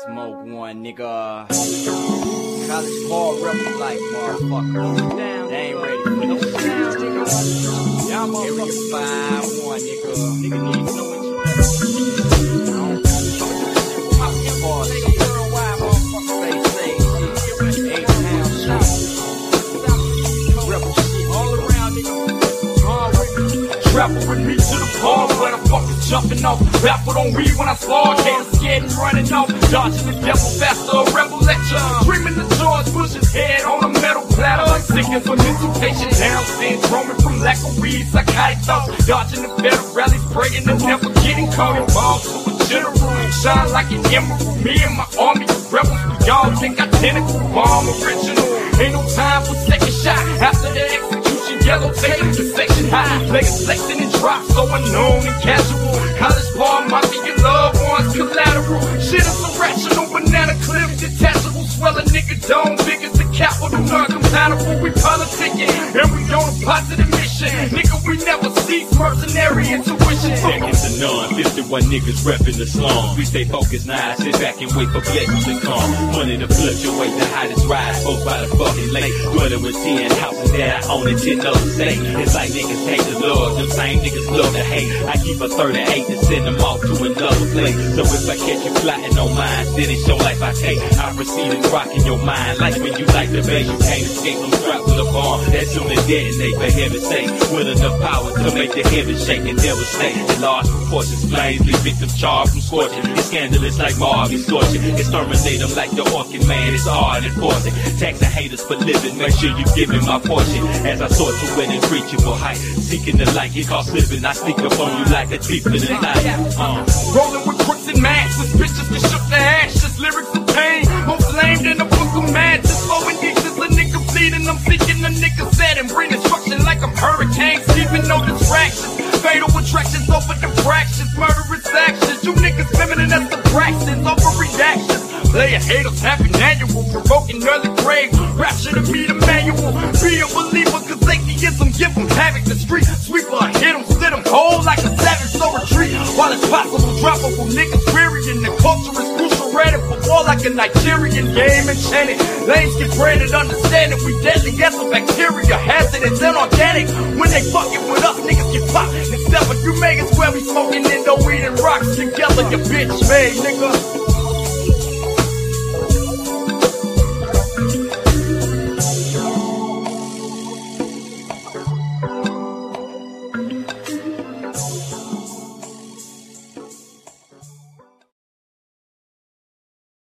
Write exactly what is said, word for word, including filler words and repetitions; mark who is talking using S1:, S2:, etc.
S1: Smoke one, nigga. College ball rebel like motherfucker. They ain't ready for this shit. Y'all motherfuckers five one, nigga. Nigga need no introduction. Pop your ball shit. Worldwide motherfucker. Say, say shit. Eight pound shit. Rebel shit all around, nigga.
S2: Travel with me to the bar when I'm fucking jumping off. Baffled on weed when I slog, haters scared and running off. Dodging the devil faster, a rebel lecture. Dreaming the George Bush's head on a metal platter. Sick as an intuition, down syndrome from lack of weed, psychotic thoughts. Dodging the federal rallies, praying and never getting caught. Involved to a general, shine like an emerald. Me and my army of rebels, we all think identical. Bomb original, ain't no time for second shot. After the execution, yellow tape, the section high. Players flexing and drop, so unknown and casual. College ball, mafia, loved ones, collateral. Shit is irrational, banana clip, detachable. Swell a nigga dome, big as the capital, non-compatible. We politicking, and we on a positive mission. Nigga, we never cease mercenary intuition.
S3: Seconds to none, fifty-one niggas reppin' the slum. We stay focused now, sit back and wait for blessings to come. Money to fluctuate, the hottest ride, folks by the fucking lake. Dwelling with ten houses that I own and ten others stay. It's like niggas hate the love, them same niggas love to hate. I keep a thirty-eight to send them off to another place. So if I catch you plotting on mine, then it's your life I take. I proceed and rock in your mind, like when you like the bass, you can't escape them strapped with a bomb. That soon as detonate, for heaven's sake. With enough power to make the heavens shake and devastate. In large proportions, flames leave victims charred from scorching. It's scandalous like Marvin scorching. Exterminate them like the orchid man, it's hard enforcing. Taxing haters for living, make sure you give me my portion. As I soar to an unreachable height, seeking the light, it costs living. I sneak up on you like a thief in the night. Uh.
S2: Rolling with crooks and matches, bitches that shook their ashes. Lyrics of pain, more flamed in a book of matches. Flowing nieces, a nigga bleeding. I'm seeking a nigga set and bring destruction like I'm hurricanes. Keeping no distractions, fatal attractions over diffractions. Murderous actions, you niggas feminine as the fractions. Overreactions, player haters happy annual. Provoking early grave, rapture to meet a manual. Be a believer, cause atheism give them havoc. The street sweeper, hit them, split them whole like a savage. So retreat, while it's possible, droppable niggas weary. And the culture is crucial, ready for war like a Nigerian game enchanted. Lanes get branded, understand it. We deadly as a bacteria, hazardous and organic. When they fucking with us, niggas get popped and severed. You may as well be smoking in the weed and rocks together, you bitch made nigga.